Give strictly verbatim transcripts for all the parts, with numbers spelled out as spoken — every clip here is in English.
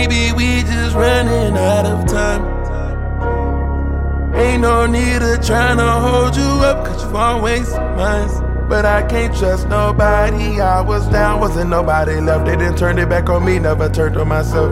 Maybe we just running out of time. Ain't no need of trying to hold you up, cause you always mine. But I can't trust nobody. I was down, wasn't nobody left. They didn't turn it back on me, never turned on myself.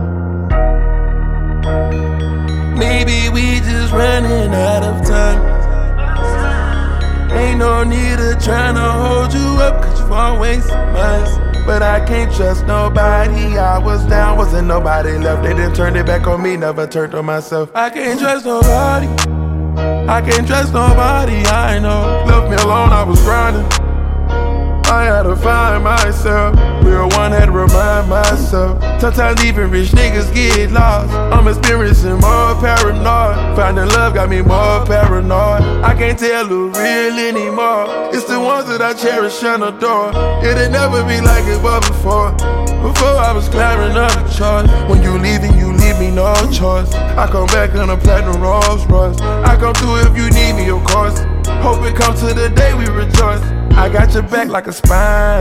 Maybe we just running out of time. Ain't no need of trying to hold you up, cause you always mine. But I can't trust nobody. I was down, wasn't nobody left. They didn't turn it back on me, never turned on myself. I can't trust nobody. I can't trust nobody, I know. Left me alone, I was grinding. I had to find myself. Real one had to remind myself. Sometimes even rich niggas get lost. I'm experiencing more paranoid. Finding love got me more paranoid. I can't tell who real anymore. It's the ones that I cherish and adore. It'll never be like it was before. Before I was climbing up the charts. When you leaving, you leave me no choice. I come back on a platinum Rolls Royce. I come through if you need me, of course. Hope it comes to the day we rejoice. I got your back like a spine.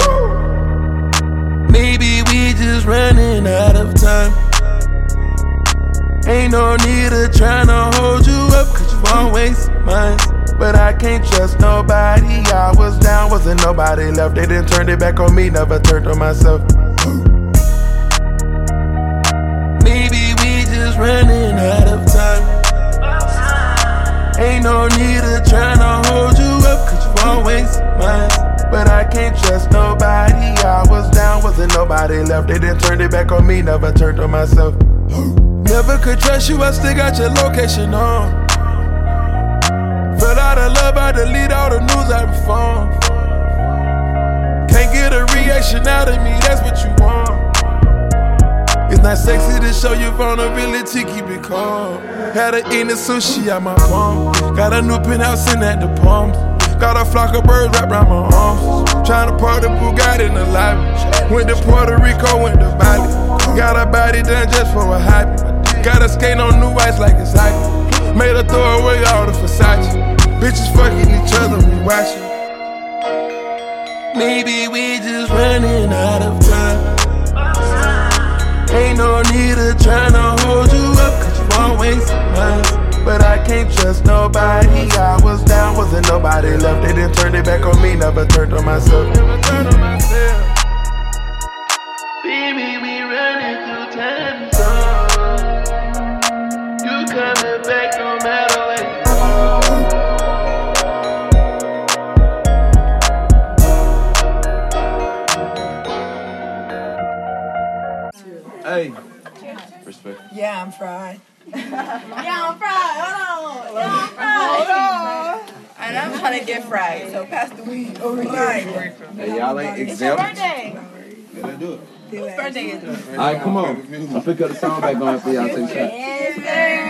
Maybe we just running out of time. Ain't no need of trying to hold you up, cause you always mine. But I can't trust nobody. I was down, wasn't nobody left. They didn't turn it back on me, never turned on myself. Maybe we just running out of time. Ain't no need of trying to hold you up, cause you always mine. But I can't trust nobody. I was down, wasn't nobody left. They didn't turn it back on me, never turned on myself. Never could trust you, I still got your location on. Fell out of love, I delete all the news out of phone. Can't get a reaction out of me, that's what you want. It's not sexy to show your vulnerability, keep it calm. Had her eating sushi out my palm. Got a new penthouse in at the Palms. Got a flock of birds wrapped around my arms. Tryna park the Bugatti in the lobby. Went to Puerto Rico, went to Bali. Got her body done just for a hobby. Got her skate on new ice like it's hockey. Made her throw away all the Versace. Bitches fucking each other, we watching. Maybe we just running out of time. Ain't no need of trying to hold you up, cause you always mine. But I can't trust nobody. I was down, wasn't nobody left. They didn't turn it back on me, never turned on myself. Never turned on myself. Baby, we running through time zone. You coming back no matter where you go. Hey. Respect. Yeah, I'm fried. Yeah, I'm fried. Hold on. Yeah, I'm fried. Hold on. And I'm trying to get fried, so pass the weed over here. Hey, y'all ain't It's your exempt. birthday. Yeah, let's do it. Whose birthday is it? All right, come on. I'll pick up the song back on for y'all. Take a shot. Yes, sir.